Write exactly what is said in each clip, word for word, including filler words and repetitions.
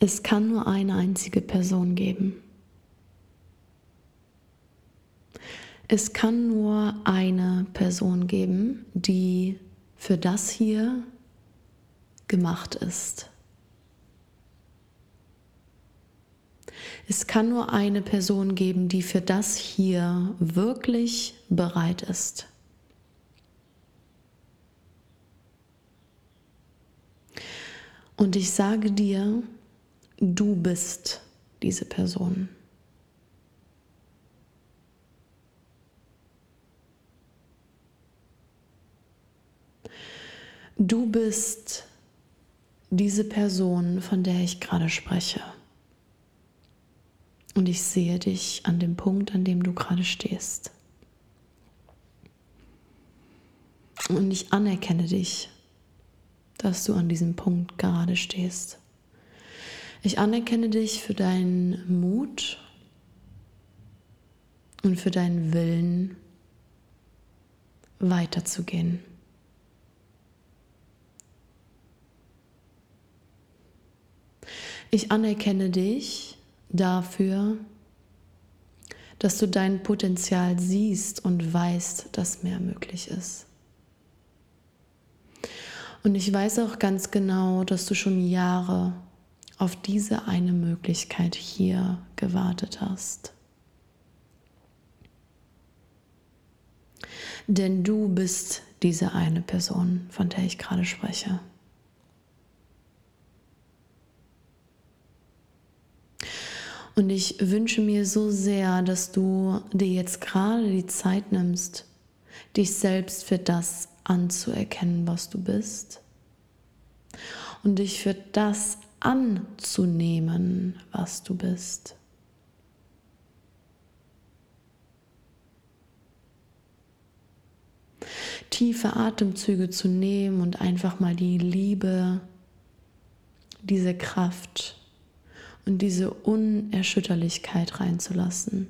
Es kann nur eine einzige Person geben. Es kann nur eine Person geben, die für das hier gemacht ist. Es kann nur eine Person geben, die für das hier wirklich bereit ist. Und ich sage dir, du bist diese Person. Du bist diese Person, von der ich gerade spreche. Und ich sehe dich an dem Punkt, an dem du gerade stehst. Und ich anerkenne dich, dass du an diesem Punkt gerade stehst. Ich anerkenne dich für deinen Mut und für deinen Willen, weiterzugehen. Ich anerkenne dich dafür, dass du dein Potenzial siehst und weißt, dass mehr möglich ist. Und ich weiß auch ganz genau, dass du schon Jahre auf diese eine Möglichkeit hier gewartet hast. Denn du bist diese eine Person, von der ich gerade spreche. Und ich wünsche mir so sehr, dass du dir jetzt gerade die Zeit nimmst, dich selbst für das anzuerkennen, was du bist. Und dich für das anzunehmen, was du bist. Tiefe Atemzüge zu nehmen und einfach mal die Liebe, diese Kraft und diese Unerschütterlichkeit reinzulassen.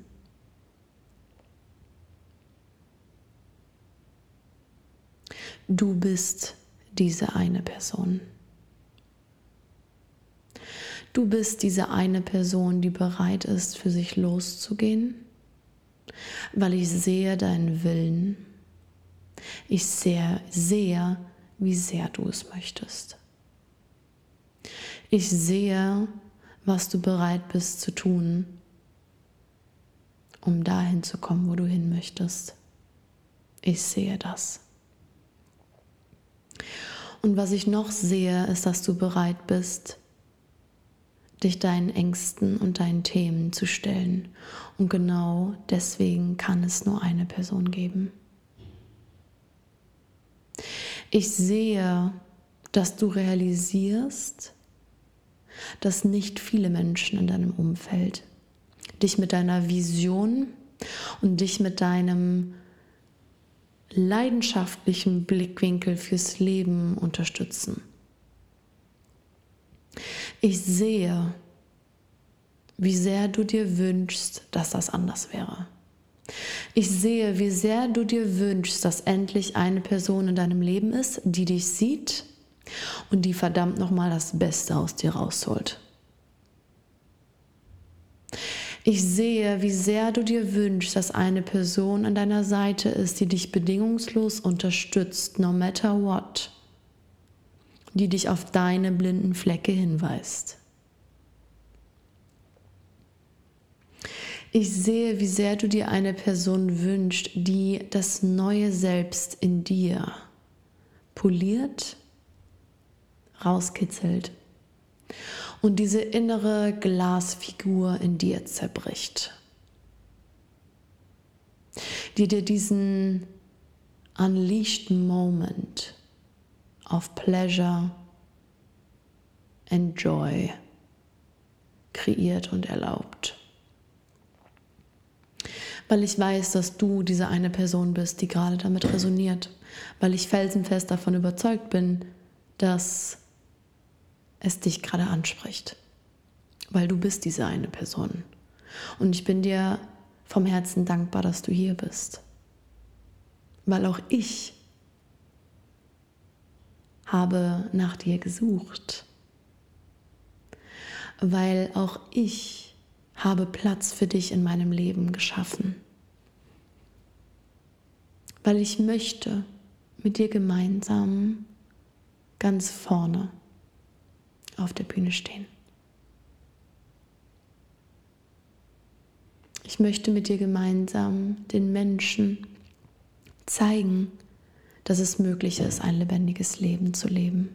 Du bist diese eine Person. Du bist diese eine Person, die bereit ist, für sich loszugehen, weil ich sehe deinen Willen. Ich sehe, sehe, wie sehr du es möchtest. Ich sehe, was du bereit bist zu tun, um dahin zu kommen, wo du hin möchtest. Ich sehe das. Und was ich noch sehe, ist, dass du bereit bist, dich deinen Ängsten und deinen Themen zu stellen. Und genau deswegen kann es nur eine Person geben. Ich sehe, dass du realisierst, dass nicht viele Menschen in deinem Umfeld dich mit deiner Vision und dich mit deinem leidenschaftlichen Blickwinkel fürs Leben unterstützen. Ich sehe, wie sehr du dir wünschst, dass das anders wäre. Ich sehe, wie sehr du dir wünschst, dass endlich eine Person in deinem Leben ist, die dich sieht und die verdammt nochmal das Beste aus dir rausholt. Ich sehe, wie sehr du dir wünschst, dass eine Person an deiner Seite ist, die dich bedingungslos unterstützt, no matter what, die dich auf deine blinden Flecke hinweist. Ich sehe, wie sehr du dir eine Person wünschst, die das neue Selbst in dir poliert, rauskitzelt und diese innere Glasfigur in dir zerbricht, die dir diesen unleashed Moment of pleasure and joy kreiert und erlaubt. Weil ich weiß, dass du diese eine Person bist, die gerade damit resoniert, weil ich felsenfest davon überzeugt bin, dass es dich gerade anspricht, weil du bist diese eine Person. Und ich bin dir vom Herzen dankbar, dass du hier bist, weil auch ich habe nach dir gesucht, weil auch ich habe Platz für dich in meinem Leben geschaffen. Weil ich möchte mit dir gemeinsam ganz vorne auf der Bühne stehen. Ich möchte mit dir gemeinsam den Menschen zeigen, dass es möglich ist, ein lebendiges Leben zu leben.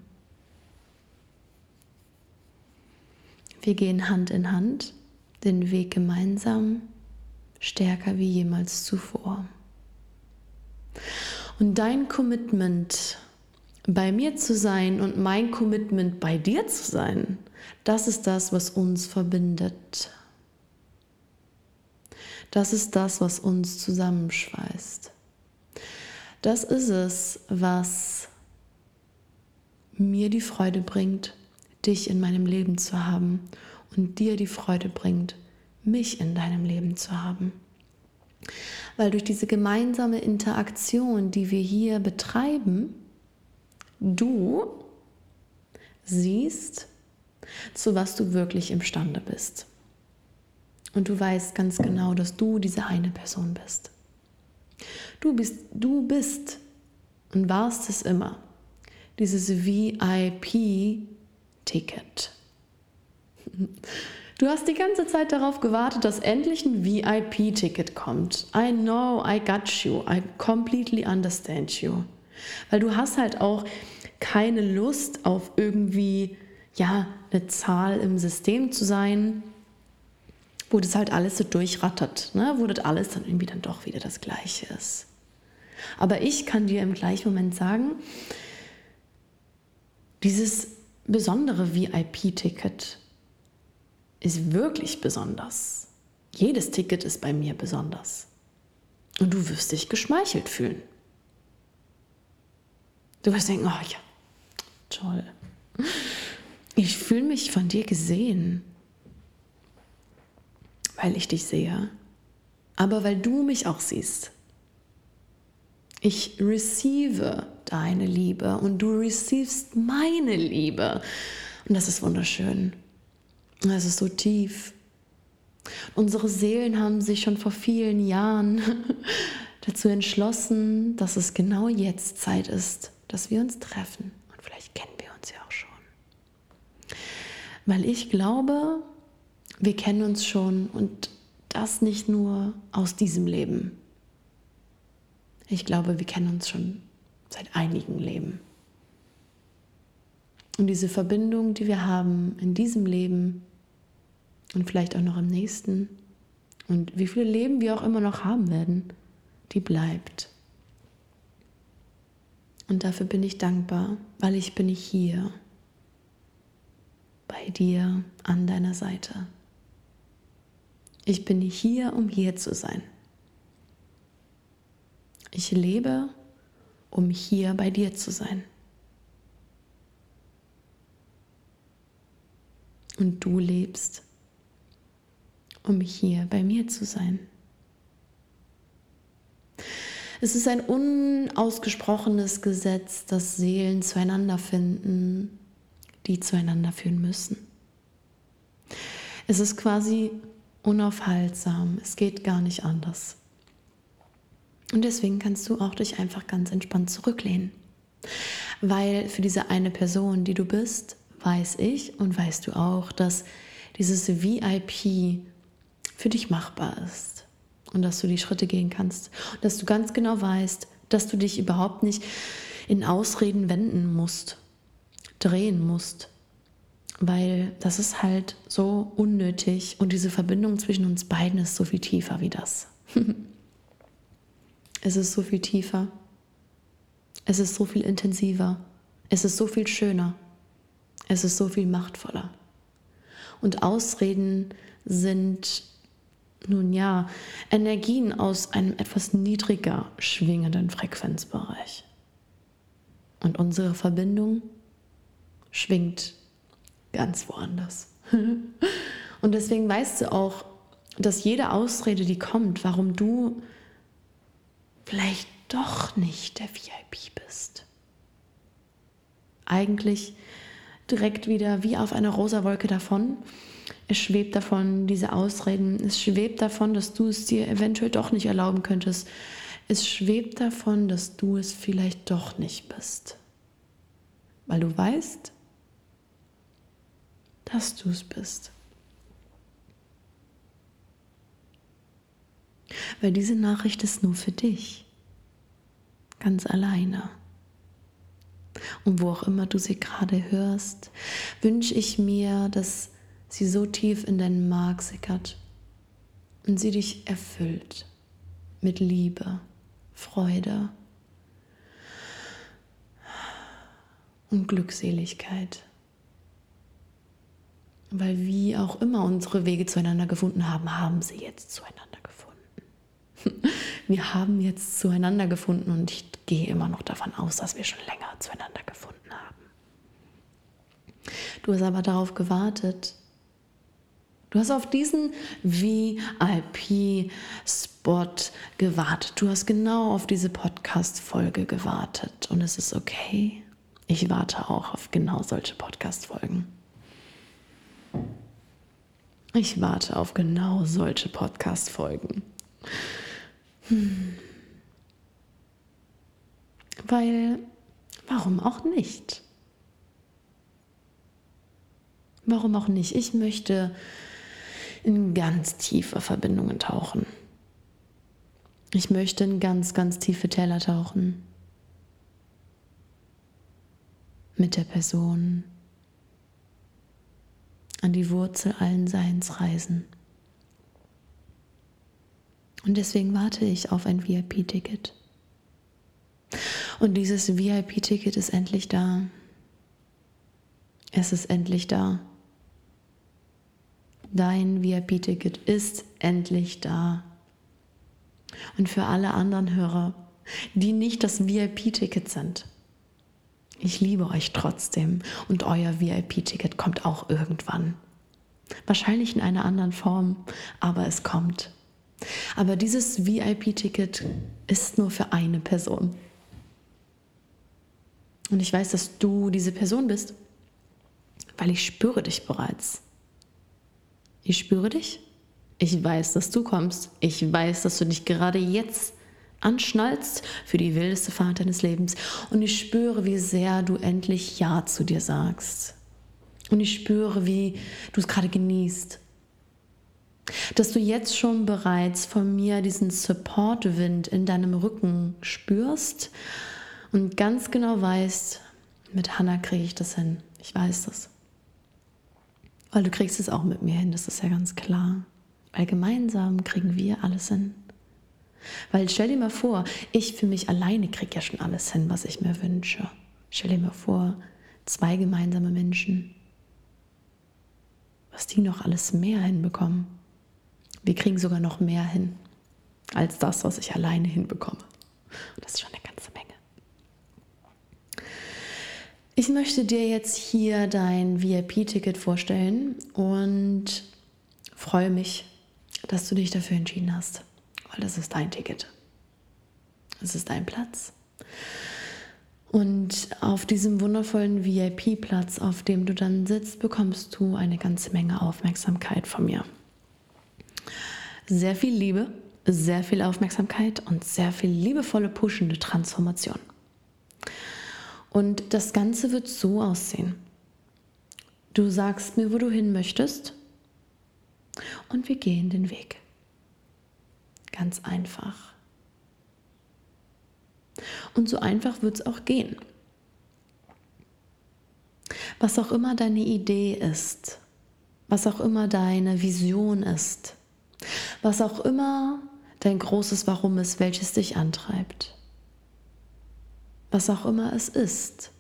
Wir gehen Hand in Hand den Weg gemeinsam, stärker wie jemals zuvor. Und dein Commitment, bei mir zu sein und mein Commitment, bei dir zu sein, das ist das, was uns verbindet. Das ist das, was uns zusammenschweißt. Das ist es, was mir die Freude bringt, dich in meinem Leben zu haben und dir die Freude bringt, mich in deinem Leben zu haben. Weil durch diese gemeinsame Interaktion, die wir hier betreiben, du siehst, zu was du wirklich imstande bist. Und du weißt ganz genau, dass du diese eine Person bist. Du bist, du bist und warst es immer, dieses V I P-Ticket. Du hast die ganze Zeit darauf gewartet, dass endlich ein V I P-Ticket kommt. I know, I got you, I completely understand you. Weil du hast halt auch keine Lust auf irgendwie, ja, eine Zahl im System zu sein, wo das halt alles so durchrattert, ne? Wo das alles dann irgendwie dann doch wieder das Gleiche ist. Aber ich kann dir im gleichen Moment sagen, dieses besondere V I P-Ticket ist wirklich besonders. Jedes Ticket ist bei mir besonders. Und du wirst dich geschmeichelt fühlen. Du wirst denken, oh ja, toll. Ich fühle mich von dir gesehen, weil ich dich sehe, aber weil du mich auch siehst. Ich receive deine Liebe und du receivest meine Liebe. Und das ist wunderschön. Das ist so tief. Unsere Seelen haben sich schon vor vielen Jahren dazu entschlossen, dass es genau jetzt Zeit ist, dass wir uns treffen. Und vielleicht kennen wir uns ja auch schon. Weil ich glaube, wir kennen uns schon und das nicht nur aus diesem Leben. Ich glaube, wir kennen uns schon seit einigen Leben. Und diese Verbindung, die wir haben in diesem Leben und vielleicht auch noch im nächsten und wie viele Leben wir auch immer noch haben werden, die bleibt. Und dafür bin ich dankbar, weil ich bin hier bei dir an deiner Seite. Ich bin hier, um hier zu sein. Ich lebe, um hier bei dir zu sein. Und du lebst, um hier bei mir zu sein. Es ist ein unausgesprochenes Gesetz, dass Seelen zueinander finden, die zueinander führen müssen. Es ist quasi unaufhaltsam, es geht gar nicht anders. Und deswegen kannst du auch dich einfach ganz entspannt zurücklehnen. Weil für diese eine Person, die du bist, weiß ich und weißt du auch, dass dieses V I P für dich machbar ist. Und dass du die Schritte gehen kannst. Und dass du ganz genau weißt, dass du dich überhaupt nicht in Ausreden wenden musst, drehen musst. Weil das ist halt so unnötig und diese Verbindung zwischen uns beiden ist so viel tiefer wie das. Es ist so viel tiefer. Es ist so viel intensiver. Es ist so viel schöner. Es ist so viel machtvoller. Und Ausreden sind, nun ja, Energien aus einem etwas niedriger schwingenden Frequenzbereich. Und unsere Verbindung schwingt ganz woanders. Und deswegen weißt du auch, dass jede Ausrede, die kommt, warum du vielleicht doch nicht der V I P bist, eigentlich direkt wieder wie auf einer rosa Wolke davon. Es schwebt davon, diese Ausreden. Es schwebt davon, dass du es dir eventuell doch nicht erlauben könntest. Es schwebt davon, dass du es vielleicht doch nicht bist. Weil du weißt, dass du es bist. Weil diese Nachricht ist nur für dich. Ganz alleine. Und wo auch immer du sie gerade hörst, wünsche ich mir, dass sie so tief in deinen Mark sickert und sie dich erfüllt mit Liebe, Freude und Glückseligkeit. Weil wie auch immer unsere Wege zueinander gefunden haben, haben sie jetzt zueinander gefunden. Wir haben jetzt zueinander gefunden und ich gehe immer noch davon aus, dass wir schon länger zueinander gefunden haben. Du hast aber darauf gewartet. Du hast auf diesen V I P-Spot gewartet. Du hast genau auf diese Podcast-Folge gewartet. Und es ist okay. Ich warte auch auf genau solche Podcast-Folgen. Ich warte auf genau solche Podcast-Folgen. Hm. Weil, warum auch nicht? Warum auch nicht? Ich möchte in ganz tiefe Verbindungen tauchen. Ich möchte in ganz, ganz tiefe Täler tauchen. Mit der Person. An die Wurzel allen Seins reisen. Und deswegen warte ich auf ein V I P-Ticket. Und dieses V I P-Ticket ist endlich da. Es ist endlich da. Dein V I P-Ticket ist endlich da. Und für alle anderen Hörer, die nicht das V I P-Ticket sind, ich liebe euch trotzdem und euer V I P-Ticket kommt auch irgendwann. Wahrscheinlich in einer anderen Form, aber es kommt. Aber dieses V I P-Ticket ist nur für eine Person. Und ich weiß, dass du diese Person bist, weil ich spüre dich bereits. Ich spüre dich. Ich weiß, dass du kommst. Ich weiß, dass du dich gerade jetzt anschnallst für die wildeste Fahrt deines Lebens. Und ich spüre, wie sehr du endlich Ja zu dir sagst. Und ich spüre, wie du es gerade genießt. Dass du jetzt schon bereits von mir diesen Support-Wind in deinem Rücken spürst und ganz genau weißt, mit Hannah kriege ich das hin. Ich weiß das. Weil du kriegst es auch mit mir hin, das ist ja ganz klar. Weil gemeinsam kriegen wir alles hin. Weil stell dir mal vor, ich für mich alleine kriege ja schon alles hin, was ich mir wünsche. Stell dir mal vor, zwei gemeinsame Menschen, was die noch alles mehr hinbekommen. Wir kriegen sogar noch mehr hin, als das, was ich alleine hinbekomme. Und das ist schon eine ganze Menge. Ich möchte dir jetzt hier dein V I P-Ticket vorstellen und freue mich, dass du dich dafür entschieden hast, weil das ist dein Ticket. Es ist dein Platz. Und auf diesem wundervollen V I P-Platz, auf dem du dann sitzt, bekommst du eine ganze Menge Aufmerksamkeit von mir. Sehr viel Liebe, sehr viel Aufmerksamkeit und sehr viel liebevolle, pushende Transformation. Und das Ganze wird so aussehen. Du sagst mir, wo du hin möchtest und wir gehen den Weg. Ganz einfach. Und so einfach wird es auch gehen. Was auch immer deine Idee ist, was auch immer deine Vision ist, was auch immer dein großes Warum ist, welches dich antreibt, was auch immer es ist,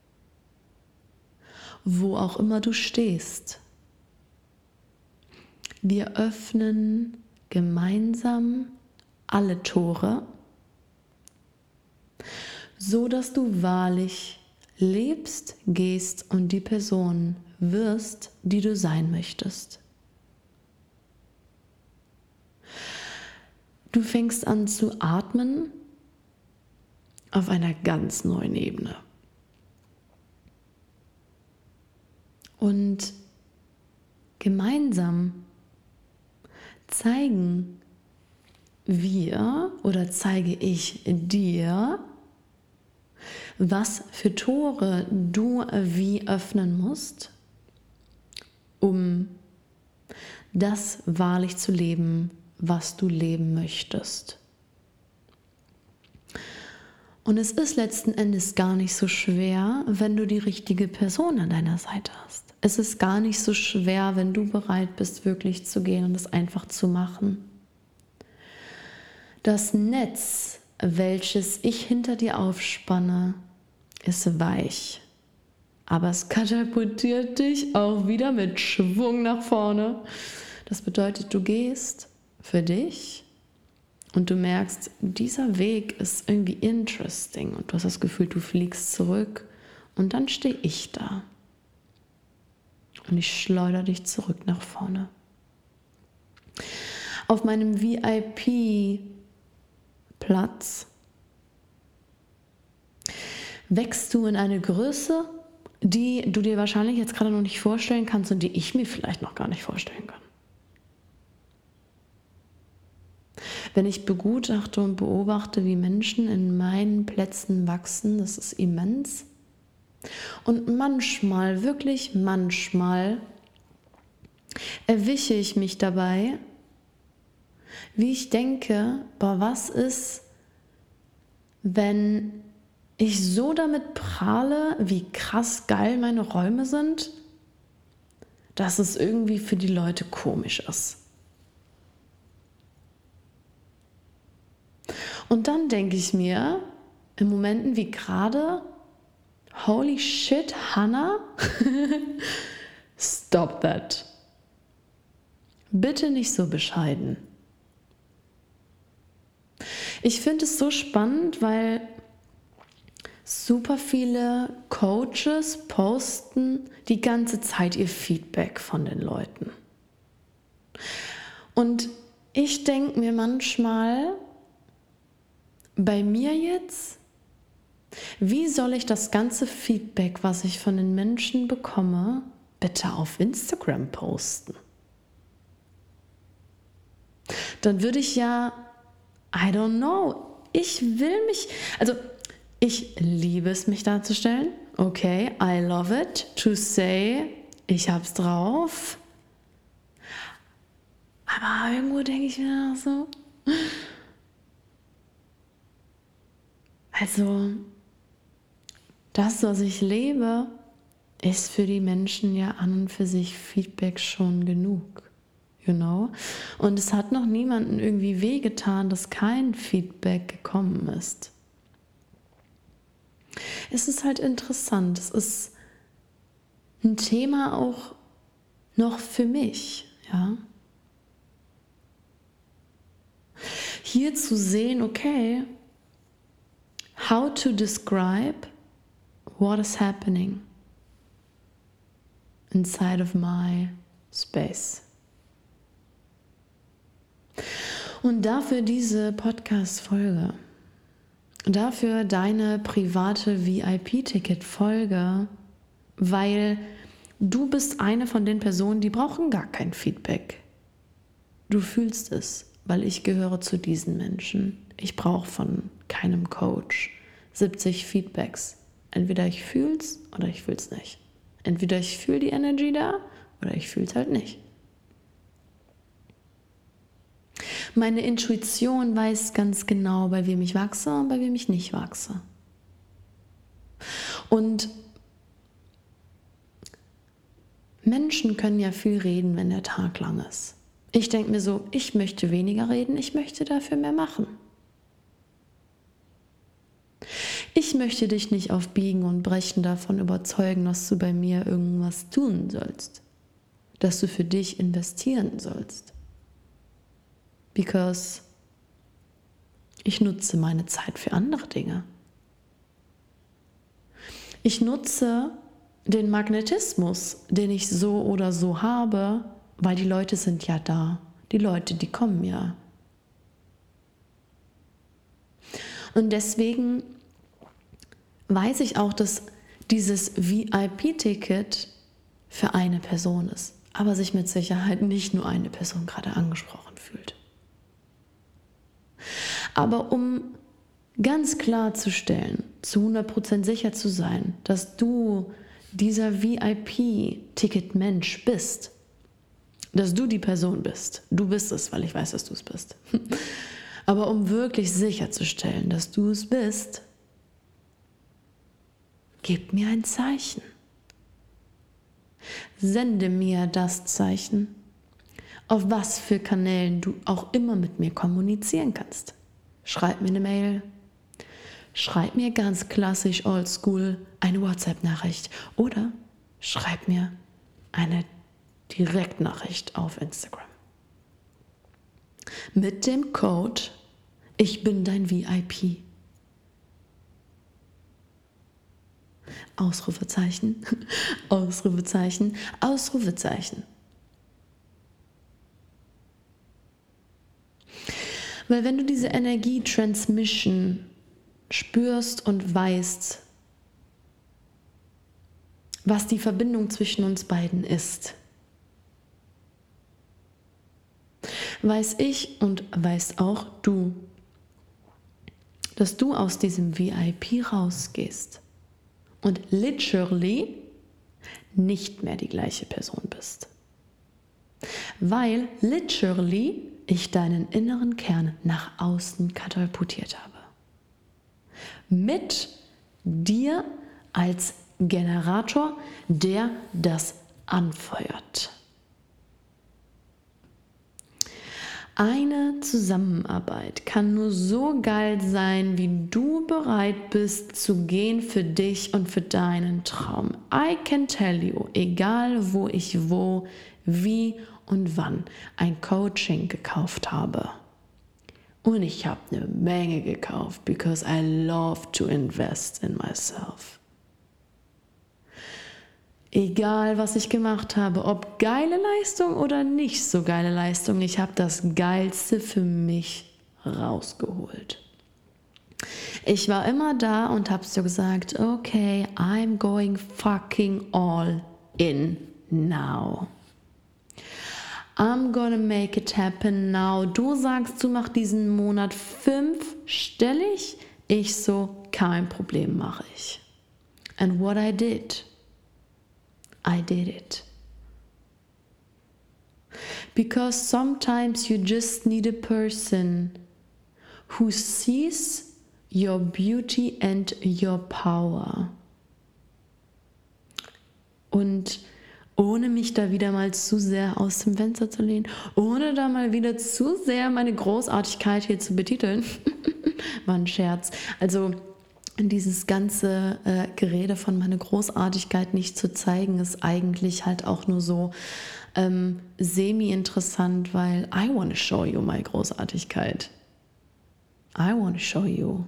wo auch immer du stehst. Wir öffnen gemeinsam alle Tore, so dass du wahrlich lebst, gehst und die Person wirst, die du sein möchtest. Du fängst an zu atmen auf einer ganz neuen Ebene. Und gemeinsam zeigen wir oder zeige ich dir, was für Tore du wie öffnen musst, um das wahrlich zu leben, was du leben möchtest. Und es ist letzten Endes gar nicht so schwer, wenn du die richtige Person an deiner Seite hast. Es ist gar nicht so schwer, wenn du bereit bist, wirklich zu gehen und es einfach zu machen. Das Netz, welches ich hinter dir aufspanne, ist weich. Aber es katapultiert dich auch wieder mit Schwung nach vorne. Das bedeutet, du gehst für dich und du merkst, dieser Weg ist irgendwie interesting und du hast das Gefühl, du fliegst zurück und dann stehe ich da und ich schleudere dich zurück nach vorne. Auf meinem V I P-Platz wächst du in eine Größe, die du dir wahrscheinlich jetzt gerade noch nicht vorstellen kannst und die ich mir vielleicht noch gar nicht vorstellen kann. Wenn ich begutachte und beobachte, wie Menschen in meinen Plätzen wachsen, das ist immens. Und manchmal, wirklich manchmal, erwische ich mich dabei, wie ich denke, boah, was ist, wenn ich so damit prahle, wie krass geil meine Räume sind, dass es irgendwie für die Leute komisch ist. Und dann denke ich mir, in Momenten wie gerade, holy shit, Hannah, stop that. Bitte nicht so bescheiden. Ich finde es so spannend, weil super viele Coaches posten die ganze Zeit ihr Feedback von den Leuten. Und ich denke mir manchmal, bei mir jetzt, wie soll ich das ganze Feedback, was ich von den Menschen bekomme, bitte auf Instagram posten? Dann würde ich ja, I don't know, ich will mich, also ich liebe es, mich darzustellen. Okay, I love it to say, ich hab's drauf. Aber irgendwo denke ich mir auch so, also das, was ich lebe, ist für die Menschen ja an und für sich Feedback schon genug. You know? Und es hat noch niemandem irgendwie wehgetan, dass kein Feedback gekommen ist. Es ist halt interessant. Es ist ein Thema auch noch für mich, ja. Hier zu sehen, okay, how to describe what is happening inside of my space. Und dafür diese Podcast-Folge. Dafür deine private V I P-Ticket-Folge, weil du bist eine von den Personen, die brauchen gar kein Feedback. Du fühlst es, weil ich gehöre zu diesen Menschen. Ich brauche von keinem Coach siebzig Feedbacks. Entweder ich fühle es oder ich fühle es nicht. Entweder ich fühle die Energy da oder ich fühle es halt nicht. Meine Intuition weiß ganz genau, bei wem ich wachse und bei wem ich nicht wachse. Und Menschen können ja viel reden, wenn der Tag lang ist. Ich denke mir so, ich möchte weniger reden, ich möchte dafür mehr machen. Ich möchte dich nicht auf Biegen und Brechen davon überzeugen, dass du bei mir irgendwas tun sollst, dass du für dich investieren sollst. Because ich nutze meine Zeit für andere Dinge. Ich nutze den Magnetismus, den ich so oder so habe, weil die Leute sind ja da. Die Leute, die kommen ja. Und deswegen weiß ich auch, dass dieses V I P-Ticket für eine Person ist, aber sich mit Sicherheit nicht nur eine Person gerade angesprochen fühlt. Aber um ganz klarzustellen, zu hundert Prozent sicher zu sein, dass du dieser V I P-Ticket-Mensch bist, dass du die Person bist. Du bist es, weil ich weiß, dass du es bist. Aber um wirklich sicherzustellen, dass du es bist, gib mir ein Zeichen. Sende mir das Zeichen, auf was für Kanälen du auch immer mit mir kommunizieren kannst. Schreib mir eine Mail, schreib mir ganz klassisch oldschool eine WhatsApp-Nachricht oder schreib mir eine Direktnachricht auf Instagram. Mit dem Code Ich bin dein V I P. Ausrufezeichen, Ausrufezeichen, Ausrufezeichen. Weil wenn du diese Energie-Transmission spürst und weißt, was die Verbindung zwischen uns beiden ist, weiß ich und weiß auch du, dass du aus diesem V I P rausgehst und literally nicht mehr die gleiche Person bist. Weil literally ich deinen inneren Kern nach außen katapultiert habe. Mit dir als Generator, der das anfeuert. Eine Zusammenarbeit kann nur so geil sein, wie du bereit bist zu gehen für dich und für deinen Traum. I can tell you, egal wo ich wo, wie und wann ein Coaching gekauft habe. Und ich habe eine Menge gekauft, because I love to invest in myself. Egal, was ich gemacht habe, ob geile Leistung oder nicht so geile Leistung, ich habe das Geilste für mich rausgeholt. Ich war immer da und habe so gesagt, okay, I'm going fucking all in now. I'm gonna make it happen now. Du sagst, du machst diesen Monat fünfstellig. Ich so, kein Problem, mache ich. And what I did, I did it. Because sometimes you just need a person who sees your beauty and your power. Und ohne mich da wieder mal zu sehr aus dem Fenster zu lehnen, ohne da mal wieder zu sehr meine Großartigkeit hier zu betiteln, war ein Scherz. Also dieses ganze äh, Gerede von meiner Großartigkeit nicht zu zeigen, ist eigentlich halt auch nur so ähm, semi-interessant, weil I want to show you my Großartigkeit. I want to show you.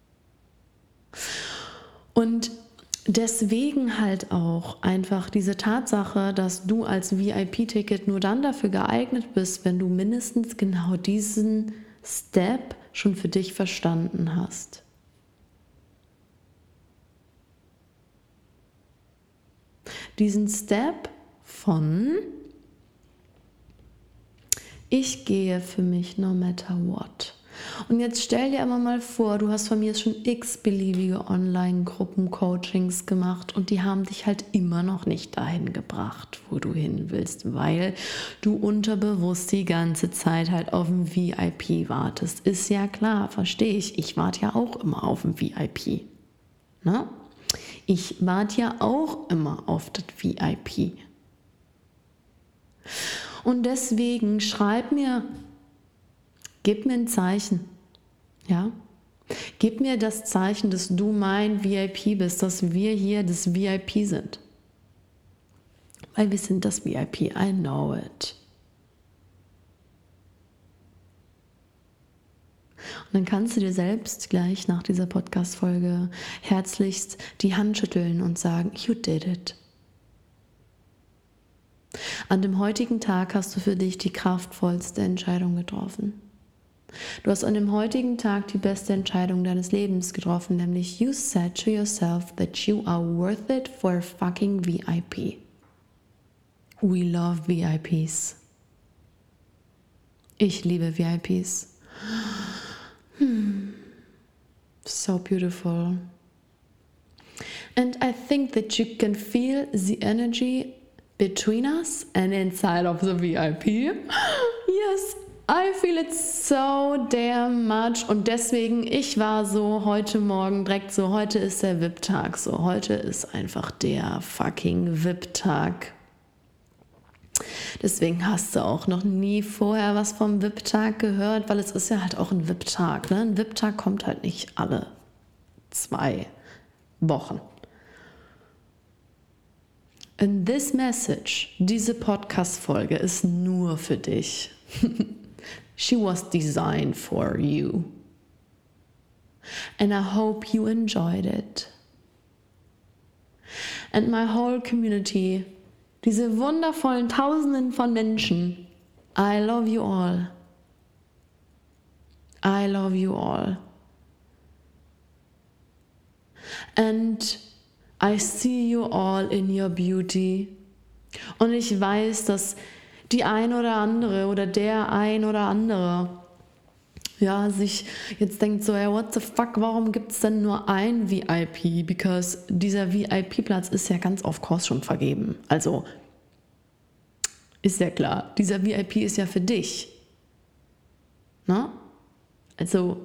Und deswegen halt auch einfach diese Tatsache, dass du als V I P-Ticket nur dann dafür geeignet bist, wenn du mindestens genau diesen Step schon für dich verstanden hast. Diesen Step von ich gehe für mich no matter what. Und jetzt stell dir aber mal vor, du hast von mir schon x-beliebige Online-Gruppen-Coachings gemacht und die haben dich halt immer noch nicht dahin gebracht, wo du hin willst, weil du unterbewusst die ganze Zeit halt auf ein V I P wartest. Ist ja klar, verstehe ich. Ich warte ja auch immer auf ein V I P. Ne? Ich warte ja auch immer auf das V I P. Und deswegen schreib mir, gib mir ein Zeichen, ja? Gib mir das Zeichen, dass du mein V I P bist, dass wir hier das V I P sind. Weil wir sind das V I P, I know it. Und dann kannst du dir selbst gleich nach dieser Podcast-Folge herzlichst die Hand schütteln und sagen, you did it. An dem heutigen Tag hast du für dich die kraftvollste Entscheidung getroffen. Du hast an dem heutigen Tag die beste Entscheidung deines Lebens getroffen, nämlich you said to yourself that you are worth it for a fucking V I P. We love V I Ps. Ich liebe V I Ps. Hmm. So beautiful. And I think that you can feel the energy between us and inside of the V I P. Yes, I feel it so damn much. Und deswegen, ich war so heute Morgen direkt so, heute ist der V I P-Tag. So, heute ist einfach der fucking V I P-Tag. Deswegen hast du auch noch nie vorher was vom V I P-Tag gehört, weil es ist ja halt auch ein V I P-Tag. Ne? Ein V I P-Tag kommt halt nicht alle zwei Wochen. And this message, diese Podcast-Folge ist nur für dich. She was designed for you. And I hope you enjoyed it. And my whole community, diese wundervollen Tausenden von Menschen, I love you all. I love you all. And I see you all in your beauty. Und ich weiß, dass die ein oder andere oder der ein oder andere ja, sich jetzt denkt so, hey, what the fuck, warum gibt es denn nur ein V I P? Because dieser V I P-Platz ist ja ganz of course schon vergeben. Also, ist ja klar, dieser V I P ist ja für dich. Ne? Also,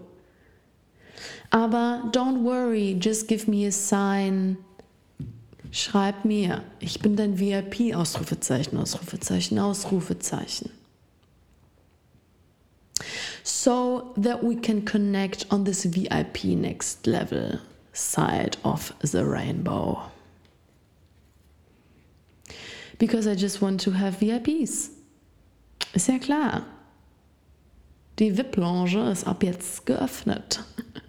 aber don't worry, just give me a sign. Schreib mir, ich bin dein V I P, Ausrufezeichen, Ausrufezeichen, Ausrufezeichen. So that we can connect on this V I P next level side of the rainbow. Because I just want to have V I Ps. Ist ja klar. Die V I P-Lounge ist ab jetzt geöffnet.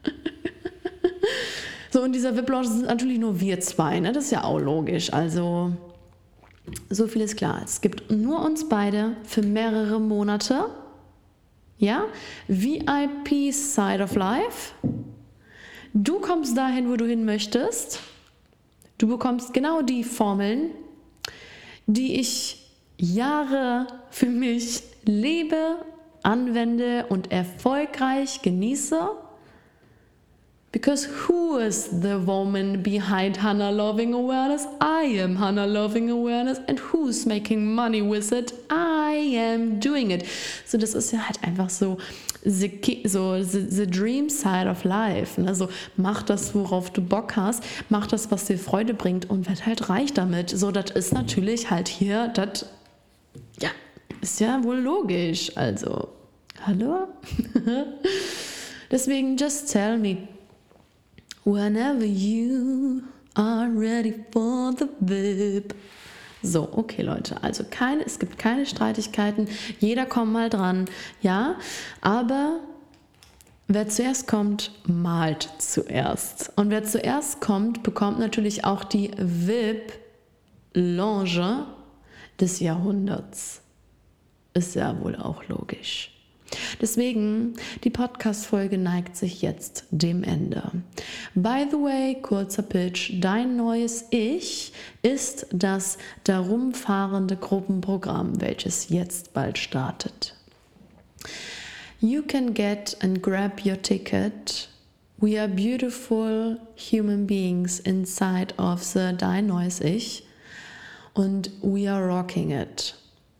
So, und dieser V I P-Lounge sind natürlich nur wir zwei, ne? Das ist ja auch logisch. Also, so viel ist klar. Es gibt nur uns beide für mehrere Monate. Ja? V I P Side of Life. Du kommst dahin, wo du hin möchtest. Du bekommst genau die Formeln, die ich Jahre für mich lebe, anwende und erfolgreich genieße. Because who is the woman behind Hannah Loving Awareness? I am Hannah Loving Awareness. And who's making money with it? I am doing it. So, das ist ja halt einfach so the, so the, the dream side of life. Ne? So, mach das, worauf du Bock hast. Mach das, was dir Freude bringt und werd halt reich damit. So, das ist natürlich halt hier, das, ja, ist ja wohl logisch. Also, hallo? Deswegen, just tell me. Whenever you are ready for the V I P. So, okay Leute, also keine, es gibt keine Streitigkeiten, jeder kommt mal dran, ja, aber wer zuerst kommt, malt zuerst. Und wer zuerst kommt, bekommt natürlich auch die V I P-Lounge des Jahrhunderts. Ist ja wohl auch logisch. Deswegen, die Podcast-Folge neigt sich jetzt dem Ende. By the way, kurzer Pitch, dein neues Ich ist das darum fahrende Gruppenprogramm, welches jetzt bald startet. You can get and grab your ticket. We are beautiful human beings inside of the Dein neues Ich und we are rocking it.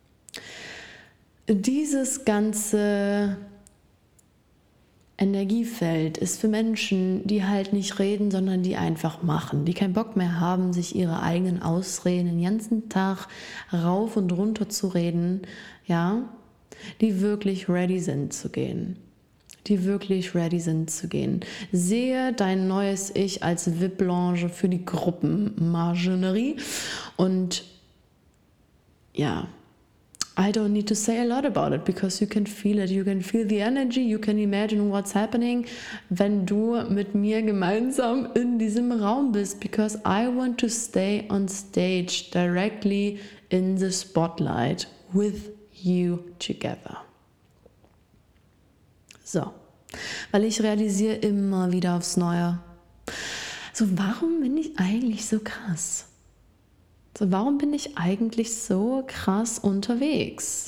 Dieses ganze Energiefeld ist für Menschen, die halt nicht reden, sondern die einfach machen, die keinen Bock mehr haben, sich ihre eigenen Ausreden den ganzen Tag rauf und runter zu reden, ja, die wirklich ready sind zu gehen, die wirklich ready sind zu gehen. Sehe dein neues Ich als V I P-Lounge für die Gruppenmaschinerie und ja, I don't need to say a lot about it, because you can feel it, you can feel the energy, you can imagine what's happening, wenn du mit mir gemeinsam in diesem Raum bist, because I want to stay on stage directly in the spotlight with you together. So, weil ich realisiere immer wieder aufs Neue, so warum bin ich eigentlich so krass? So, warum bin ich eigentlich so krass unterwegs?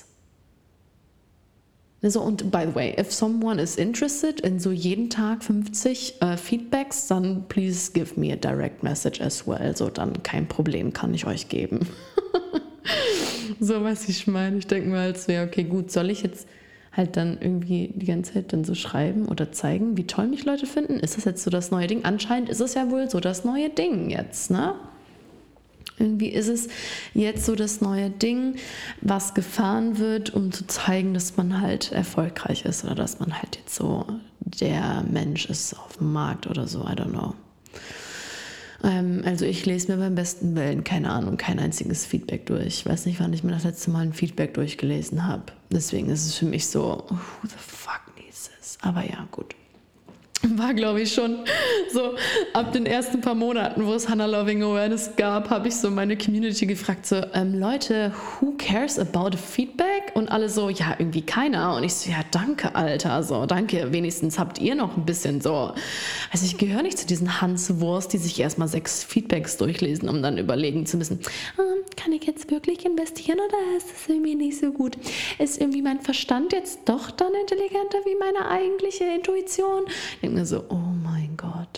So, und by the way, if someone is interested in so jeden Tag fünfzig äh, Feedbacks, dann please give me a direct message as well. So, dann kein Problem, kann ich euch geben. So, was ich meine. Ich denke mir halt so, ja, okay, gut, soll ich jetzt halt dann irgendwie die ganze Zeit dann so schreiben oder zeigen, wie toll mich Leute finden? Ist das jetzt so das neue Ding? Anscheinend ist es ja wohl so das neue Ding jetzt, ne? Irgendwie ist es jetzt so das neue Ding, was gefahren wird, um zu zeigen, dass man halt erfolgreich ist oder dass man halt jetzt so der Mensch ist auf dem Markt oder so, I don't know. Ähm, also ich lese mir beim besten Willen, keine Ahnung, kein einziges Feedback durch. Ich weiß nicht, wann ich mir das letzte Mal ein Feedback durchgelesen habe. Deswegen ist es für mich so, who the fuck needs this? Aber ja, gut. War, glaube ich, schon so ab den ersten paar Monaten, wo es Hannah Loving Awareness gab, habe ich so meine Community gefragt, so, ähm, Leute, who cares about a feedback? Und alle so, ja, irgendwie keiner. Und ich so, ja, danke, Alter, so, danke, wenigstens habt ihr noch ein bisschen so. Also ich gehöre nicht zu diesen Hanswurst, die sich erstmal sechs Feedbacks durchlesen, um dann überlegen zu müssen, ähm, kann ich jetzt wirklich investieren oder ist das irgendwie nicht so gut? Ist irgendwie mein Verstand jetzt doch dann intelligenter wie meine eigentliche Intuition? Ich denke mir so, oh mein Gott.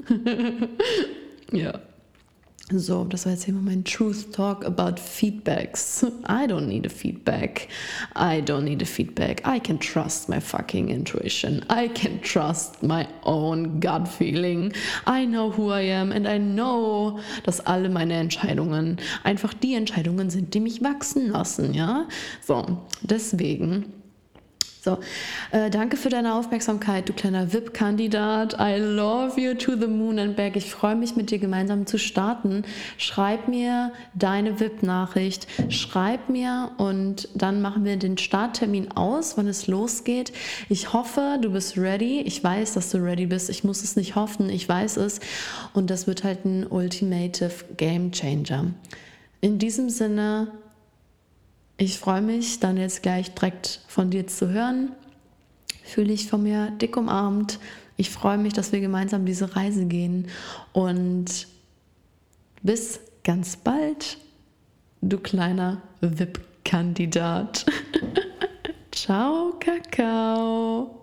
Ja. So, das war jetzt hier mal mein Truth Talk about Feedbacks. I don't need a feedback. I don't need a feedback. I can trust my fucking intuition. I can trust my own gut feeling. I know who I am and I know, dass alle meine Entscheidungen einfach die Entscheidungen sind, die mich wachsen lassen, ja? So, deswegen... So, äh, danke für deine Aufmerksamkeit, du kleiner V I P-Kandidat. I love you to the moon and back. Ich freue mich, mit dir gemeinsam zu starten. Schreib mir deine V I P-Nachricht, schreib mir und dann machen wir den Starttermin aus, wann es losgeht. Ich hoffe, du bist ready. Ich weiß, dass du ready bist. Ich muss es nicht hoffen, ich weiß es. Und das wird halt ein Ultimative Game Changer. In diesem Sinne... Ich freue mich, dann jetzt gleich direkt von dir zu hören. Fühle dich von mir dick umarmt. Ich freue mich, dass wir gemeinsam diese Reise gehen. Und bis ganz bald, du kleiner V I P-Kandidat. Ciao, Kakao.